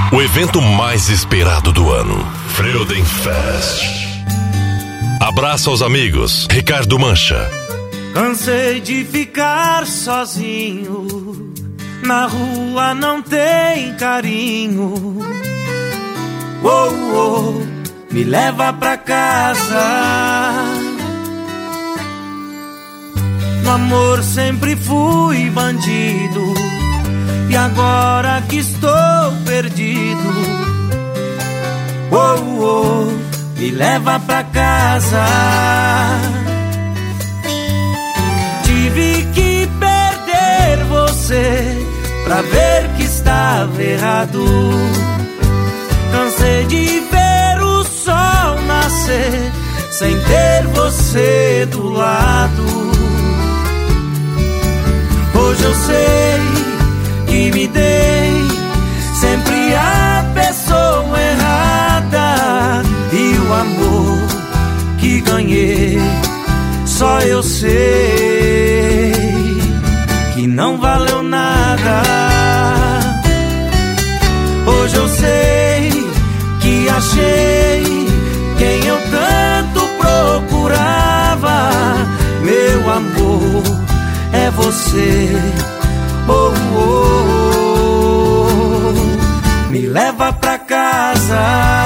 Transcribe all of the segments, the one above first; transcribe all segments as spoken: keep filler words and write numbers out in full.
O evento mais esperado do ano, Freudenfest. Abraço aos amigos, Ricardo Mancha. Cansei de ficar sozinho, na rua não tem carinho. Oh, oh, me leva pra casa. No amor sempre fui bandido, e agora que estou perdido, oh, oh, me leva pra casa. Tive que perder você pra ver que estava errado. Cansei de ver o sol nascer sem ter você do lado. Hoje eu sei que me dei sempre a pessoa errada, e o amor que ganhei só eu sei que não valeu nada. Hoje eu sei que achei quem eu tanto procurava. Meu amor é você. Oh, oh, oh, me leva pra casa.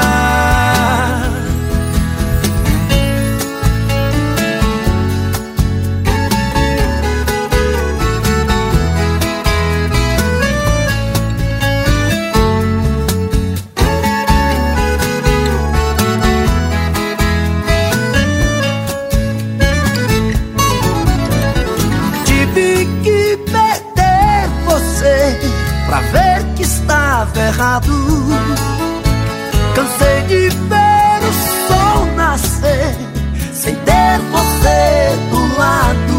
Pra ver que estava errado. Cansei de ver o sol nascer sem ter você do lado.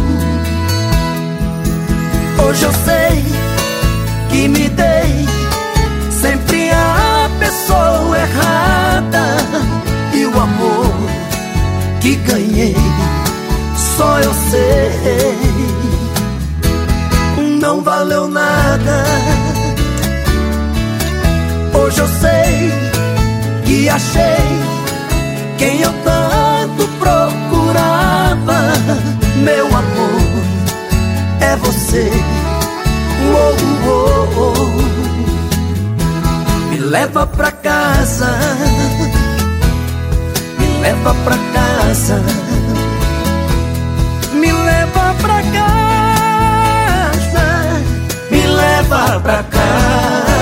Hoje eu sei que me dei sempre a pessoa errada, e o amor que ganhei só eu sei não valeu nada. Hoje eu sei que achei quem eu tanto procurava. Meu amor é você. Oh, oh, oh. Me leva pra casa, me leva pra casa, me leva pra casa, me leva pra casa.